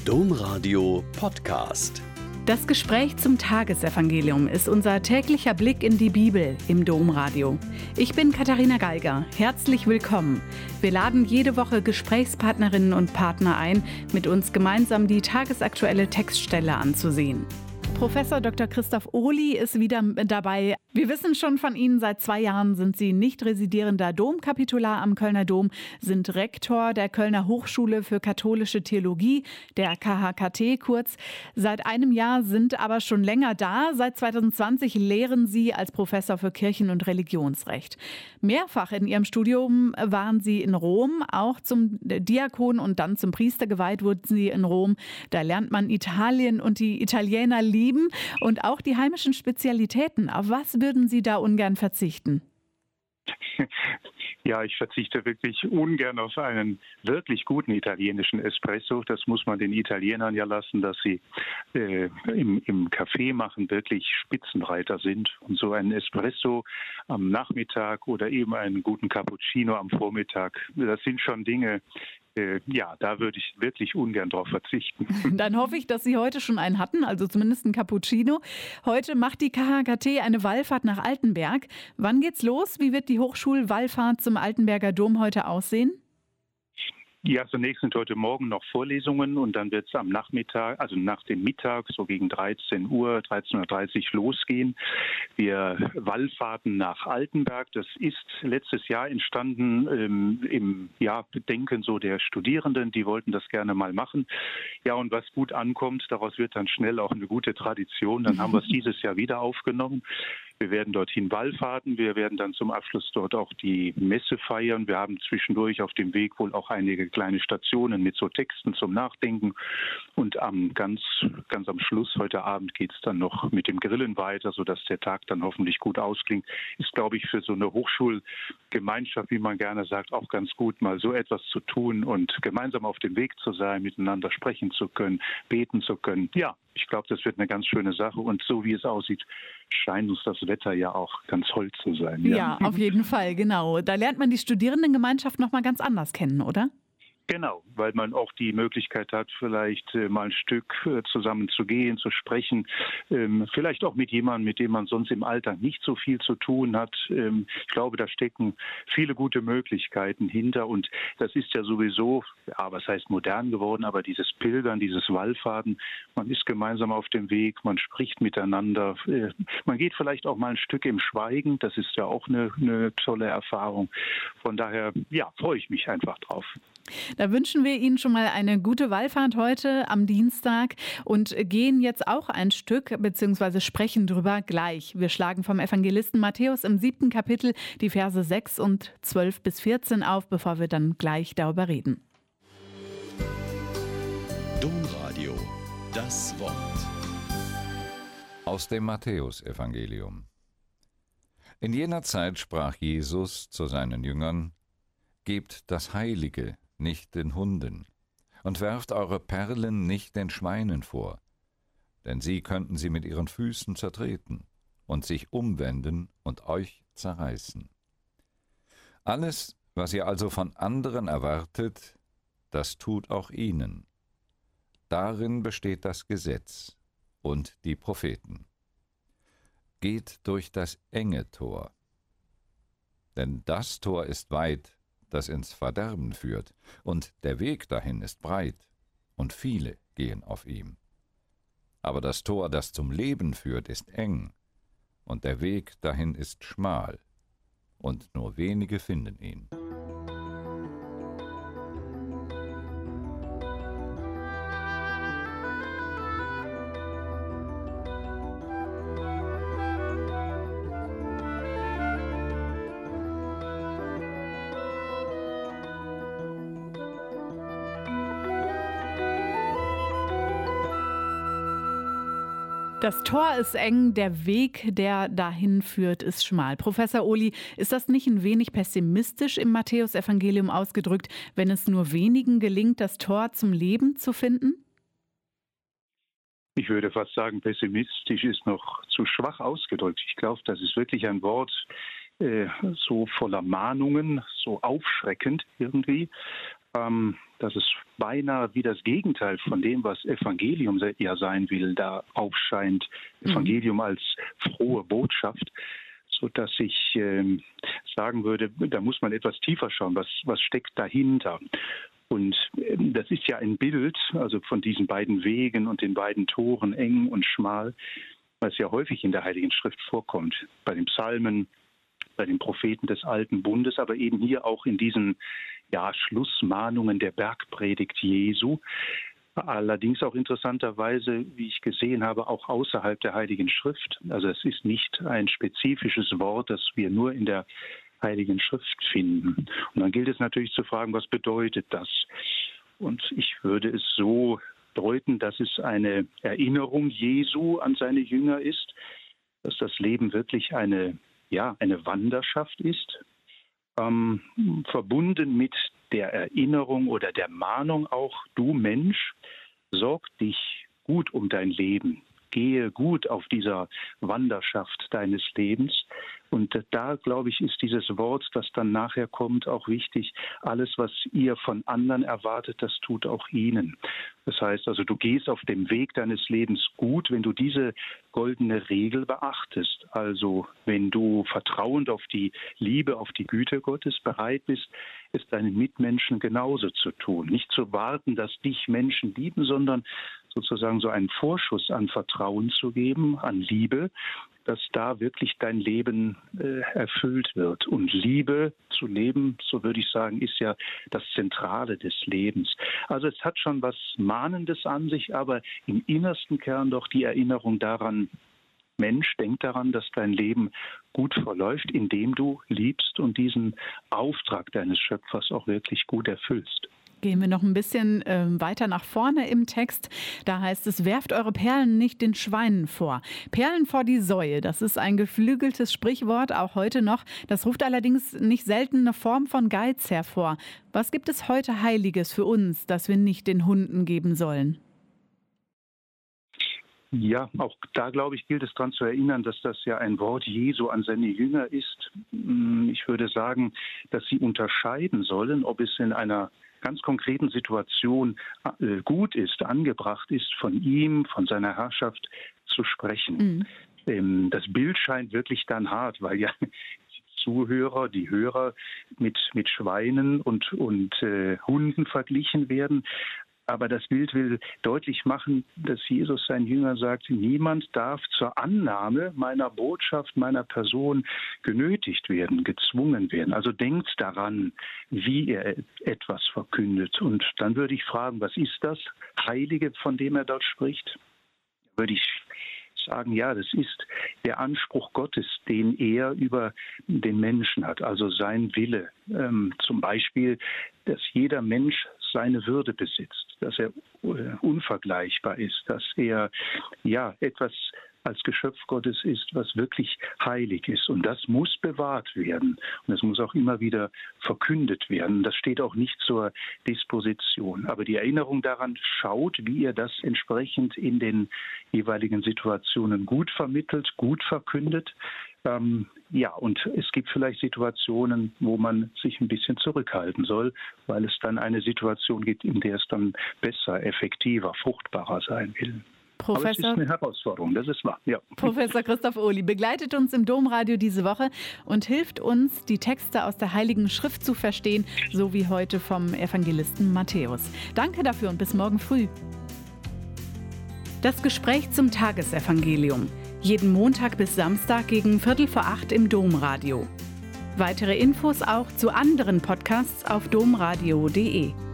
Domradio Podcast. Das Gespräch zum Tagesevangelium ist unser täglicher Blick in die Bibel im Domradio. Ich bin Katharina Geiger. Herzlich willkommen. Wir laden jede Woche Gesprächspartnerinnen und Partner ein, mit uns gemeinsam die tagesaktuelle Textstelle anzusehen. Professor Dr. Christoph Ohly ist wieder dabei. Wir wissen schon von Ihnen, seit 2 Jahren sind Sie nicht residierender Domkapitular am Kölner Dom, sind Rektor der Kölner Hochschule für katholische Theologie, der KHKT kurz. Seit einem Jahr sind aber schon länger da. Seit 2020 lehren Sie als Professor für Kirchen- und Religionsrecht. Mehrfach in Ihrem Studium waren Sie in Rom, auch zum Diakon und dann zum Priester geweiht wurden Sie in Rom. Da lernt man Italien und die Italiener lieben und auch die heimischen Spezialitäten. Auf was würden Sie da ungern verzichten? Ja, ich verzichte wirklich ungern auf einen wirklich guten italienischen Espresso. Das muss man den Italienern ja lassen, dass sie im Café machen wirklich Spitzenreiter sind. Und so ein Espresso am Nachmittag oder eben einen guten Cappuccino am Vormittag, das sind schon Dinge, da würde ich wirklich ungern drauf verzichten. Dann hoffe ich, dass Sie heute schon einen hatten, also zumindest einen Cappuccino. Heute macht die KHKT eine Wallfahrt nach Altenberg. Wann geht's los? Wie wird die Hochschulwallfahrt zum Altenberger Dom heute aussehen? Ja, zunächst sind heute Morgen noch Vorlesungen und dann wird es am Nachmittag, also nach dem Mittag, so gegen 13 Uhr, 13.30 Uhr losgehen. Wir wallfahrten nach Altenberg. Das ist letztes Jahr entstanden im Bedenken so der Studierenden. Die wollten das gerne mal machen. Ja, und was gut ankommt, daraus wird dann schnell auch eine gute Tradition. Dann haben wir es dieses Jahr wieder aufgenommen. Wir werden dorthin wallfahrten. Wir werden dann zum Abschluss dort auch die Messe feiern. Wir haben zwischendurch auf dem Weg wohl auch einige kleine Stationen mit so Texten zum Nachdenken. Und ganz am Schluss heute Abend geht es dann noch mit dem Grillen weiter, sodass der Tag dann hoffentlich gut ausklingt. Ist, glaube ich, für so eine Hochschulgemeinschaft, wie man gerne sagt, auch ganz gut, mal so etwas zu tun und gemeinsam auf dem Weg zu sein, miteinander sprechen zu können, beten zu können. Ja, ich glaube, das wird eine ganz schöne Sache. Und so wie es aussieht, scheint uns das Wetter ja auch ganz hold zu sein. Ja, auf jeden Fall, genau. Da lernt man die Studierendengemeinschaft noch mal ganz anders kennen, oder? Genau, weil man auch die Möglichkeit hat, vielleicht mal ein Stück zusammen zu gehen, zu sprechen, vielleicht auch mit jemandem, mit dem man sonst im Alltag nicht so viel zu tun hat. Ich glaube, da stecken viele gute Möglichkeiten hinter und das ist ja sowieso, was heißt modern geworden, aber dieses Pilgern, dieses Wallfahrten, man ist gemeinsam auf dem Weg, man spricht miteinander, man geht vielleicht auch mal ein Stück im Schweigen, das ist ja auch eine tolle Erfahrung. Von daher, freue ich mich einfach drauf. Da wünschen wir Ihnen schon mal eine gute Wallfahrt heute am Dienstag und gehen jetzt auch ein Stück bzw. sprechen drüber gleich. Wir schlagen vom Evangelisten Matthäus im 7. Kapitel die Verse 6 und 12 bis 14 auf, bevor wir dann gleich darüber reden. Domradio, das Wort. Aus dem Matthäusevangelium. In jener Zeit sprach Jesus zu seinen Jüngern: Gebt das Heilige nicht den Hunden und werft eure Perlen nicht den Schweinen vor, denn sie könnten sie mit ihren Füßen zertreten und sich umwenden und euch zerreißen. Alles, was ihr also von anderen erwartet, das tut auch ihnen. Darin besteht das Gesetz und die Propheten. Geht durch das enge Tor, denn das Tor ist weit, das ins Verderben führt, und der Weg dahin ist breit, und viele gehen auf ihm. Aber das Tor, das zum Leben führt, ist eng, und der Weg dahin ist schmal, und nur wenige finden ihn. Das Tor ist eng, der Weg, der dahin führt, ist schmal. Professor Ohly, ist das nicht ein wenig pessimistisch im Matthäusevangelium ausgedrückt, wenn es nur wenigen gelingt, das Tor zum Leben zu finden? Ich würde fast sagen, pessimistisch ist noch zu schwach ausgedrückt. Ich glaube, das ist wirklich ein Wort, so voller Mahnungen, so aufschreckend irgendwie. dass es beinahe wie das Gegenteil von dem, was Evangelium ja sein will, da aufscheint. Evangelium als frohe Botschaft, sodass ich sagen würde, da muss man etwas tiefer schauen, was steckt dahinter. Und das ist ja ein Bild, also von diesen beiden Wegen und den beiden Toren, eng und schmal, was ja häufig in der Heiligen Schrift vorkommt, bei den Psalmen, bei den Propheten des Alten Bundes, aber eben hier auch in diesen Schlussmahnungen der Bergpredigt Jesu. Allerdings auch interessanterweise, wie ich gesehen habe, auch außerhalb der Heiligen Schrift. Also es ist nicht ein spezifisches Wort, das wir nur in der Heiligen Schrift finden. Und dann gilt es natürlich zu fragen, was bedeutet das? Und ich würde es so deuten, dass es eine Erinnerung Jesu an seine Jünger ist, dass das Leben wirklich eine Wanderschaft ist, verbunden mit der Erinnerung oder der Mahnung auch, du Mensch, sorg dich gut um dein Leben, gehe gut auf dieser Wanderschaft deines Lebens. Und da, glaube ich, ist dieses Wort, das dann nachher kommt, auch wichtig. Alles, was ihr von anderen erwartet, das tut auch ihnen. Das heißt also, du gehst auf dem Weg deines Lebens gut, wenn du diese goldene Regel beachtest. Also wenn du vertrauend auf die Liebe, auf die Güte Gottes bereit bist, es deinen Mitmenschen genauso zu tun. Nicht zu warten, dass dich Menschen lieben, sondern sozusagen so einen Vorschuss an Vertrauen zu geben, an Liebe, dass da wirklich dein Leben erfüllt wird. Und Liebe zu leben, so würde ich sagen, ist ja das Zentrale des Lebens. Also es hat schon was Mahnendes an sich, aber im innersten Kern doch die Erinnerung daran, Mensch, denk daran, dass dein Leben gut verläuft, indem du liebst und diesen Auftrag deines Schöpfers auch wirklich gut erfüllst. Gehen wir noch ein bisschen weiter nach vorne im Text. Da heißt es, werft eure Perlen nicht den Schweinen vor. Perlen vor die Säue, das ist ein geflügeltes Sprichwort, auch heute noch. Das ruft allerdings nicht selten eine Form von Geiz hervor. Was gibt es heute Heiliges für uns, das wir nicht den Hunden geben sollen? Ja, auch da, glaube ich, gilt es daran zu erinnern, dass das ja ein Wort Jesu an seine Jünger ist. Ich würde sagen, dass sie unterscheiden sollen, ob es in einer ganz konkreten Situation gut ist, angebracht ist, von ihm, von seiner Herrschaft zu sprechen. Das Bild scheint wirklich dann hart, weil ja die Hörer mit Schweinen und Hunden verglichen werden. Aber das Bild will deutlich machen, dass Jesus seinen Jüngern sagt, niemand darf zur Annahme meiner Botschaft, meiner Person genötigt werden, gezwungen werden. Also denkt daran, wie er etwas verkündet. Und dann würde ich fragen, was ist das Heilige, von dem er dort spricht? Würde ich sagen, ja, das ist der Anspruch Gottes, den er über den Menschen hat, also sein Wille. Zum Beispiel, dass jeder Mensch seine Würde besitzt, dass er unvergleichbar ist, dass er etwas als Geschöpf Gottes ist, was wirklich heilig ist. Und das muss bewahrt werden. Und es muss auch immer wieder verkündet werden. Das steht auch nicht zur Disposition. Aber die Erinnerung daran schaut, wie er das entsprechend in den jeweiligen Situationen gut vermittelt, gut verkündet. Und es gibt vielleicht Situationen, wo man sich ein bisschen zurückhalten soll, weil es dann eine Situation gibt, in der es dann besser, effektiver, fruchtbarer sein will. Aber es ist eine Herausforderung, das ist wahr. Ja. Professor Christoph Ohly begleitet uns im Domradio diese Woche und hilft uns, die Texte aus der Heiligen Schrift zu verstehen, so wie heute vom Evangelisten Matthäus. Danke dafür und bis morgen früh. Das Gespräch zum Tagesevangelium. Jeden Montag bis Samstag gegen 7:45 im Domradio. Weitere Infos auch zu anderen Podcasts auf domradio.de.